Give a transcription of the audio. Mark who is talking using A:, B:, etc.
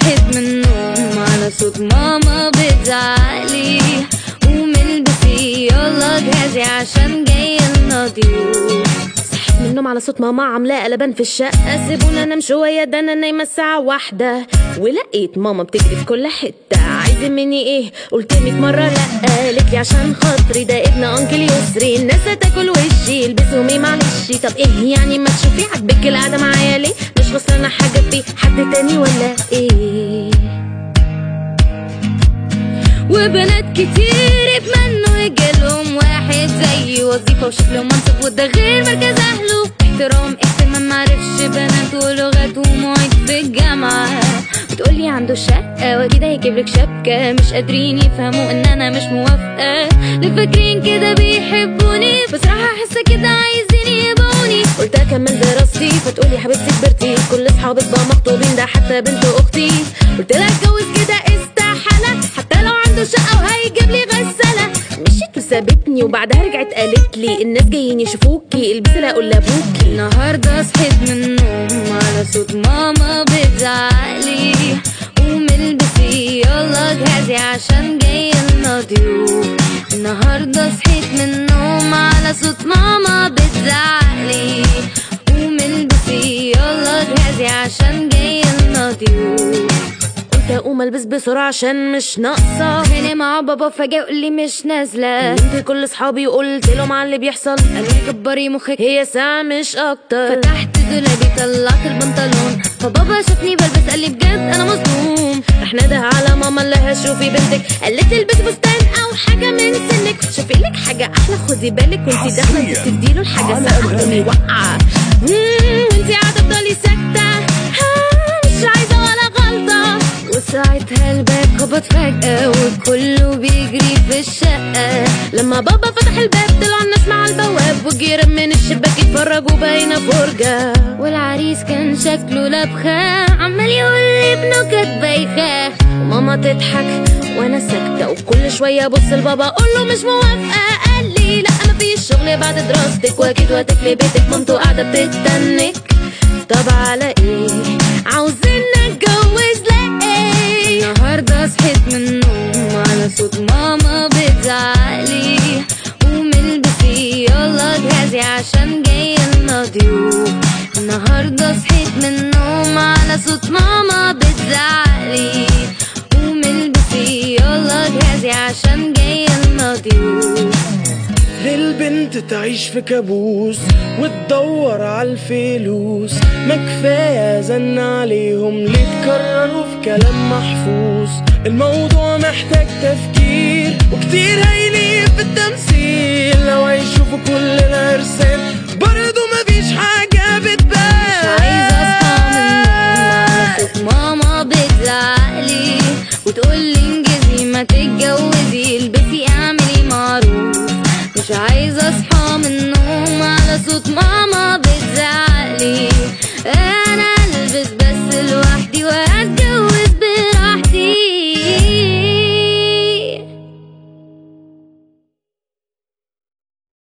A: صحيت من النوم على صوت ماما بتزعقلي قومي البسي يلا جهزي عشان جاي لنا ضيوف.
B: من النوم على صوت ماما عاملاه قلبان في الشقة، سيبونا انام شوية ده انا نايمة الساعة 1، ولقيت ماما بتجري في كل حتة. عايزة مني ايه؟ قلت 100 مرة لأ، قالت لي عشان خاطري ده ابن انكل يسري، الناس هتاكل وشي البسومي معلش. طب ايه يعني ما تشوفي عاجبك القعدة معايا ليه؟ مش خسرانة حاجة في حد تاني ولا ايه؟
A: وبنات كتير يتمنوا يجيلهم واحد زي وظيفة وشكله منصب، وده غير مركز أهله احترام اهتمام. معرفش بنات ولغات ومواعيد في الجامعة، بتقولي عنده شقة وأكيد هيجيبلك شبكة. مش قادرين يفهموا إن أنا مش موافقة، اللي فاكرين كده بيحبوني بصراحة حاسة كده عايزين يبقوني.
B: قلت أكمل دراستي فتقولي حبيبتي كبرتي، كل أصحابك بقى مخطوبين ده حتى بنت أختي. قلت لها اتجوز كده استحالة حتى لو عنده شقة وهيجيب لي غسالة. مشيت وسابتني وبعدها رجعت قالت لي الناس جايين يشوفوكي البسي لا اقول لابوكي.
A: النهارده صحيت من النوم على صوت ماما بتزعقلي قومي البسي يلا جهزي عشان جاي لنا ضيوف. النهارده صحيت من النوم على صوت ماما بتزعقلي قومي البسي يلا جهزي عشان جاي لنا ضيوف.
B: اقوم البس بسرعه عشان مش ناقصه،
A: هنا مع بابا فجاه يقول لي مش نازله.
B: كلمت كل اصحابي وقلت لهم على اللي بيحصل،
A: قالوا لي كبري مخك
B: هي ساعه مش اكتر.
A: فتحت دولابي طلعت البنطلون فبابا شافني بلبس قال لي بجد انا مصدوم.
B: رح نده على ماما اللي هشوفي بنتك، قالت البسي فستان او حاجه من سنك، شوفي لك حاجه احلى خدي بالك وانتي داخله انتي بتديله الحاجه ساقعه تاني وقعه. وانتي قاعده تفضلي ساكته مش عايزه ولا غلطه.
A: وساعتها الباب خبط فجأة وكله بيجري في الشقة.
B: لما بابا فتح الباب طلعوا الناس مع البواب والجيران من الشباك يتفرجوا باينة فرجة.
A: والعريس كان شكله لبخة عمال يقول ابنه كانت بايخة،
B: وماما تضحك وانا ساكتة وكل شوية ابص لبابا اقول له مش موافقة. قال لي لا مفيش شغل بعد دراستك واكيد وقتك لبيتك مامته قاعدة بتتنك. طب على ايه عاوزين نتجوز ليه؟
A: النهارده صحيت من النوم على صوت ماما بتزعقلي قومي البسي يلا جهزي عشان جاي لنا ضيوف. النهارده صحيت من النوم على صوت ماما بتزعقلي قومي البسي يلا جهزي عشان جاي لنا ضيوف.
C: للبنت تعيش في كابوس وتدور عالفلوس، ما كفاية زن عليهم ليه تكرروا في كلام محفوظ. الموضوع محتاج تفكير وكتير هيليق في التمثيل، لو هيشوفوا كلنا ارسام برضو مفيش حاجة بتبان.
A: مش عايزة اصحى من النوم على صوت ماما بتزعقلي وتقولي انجزي ما تجي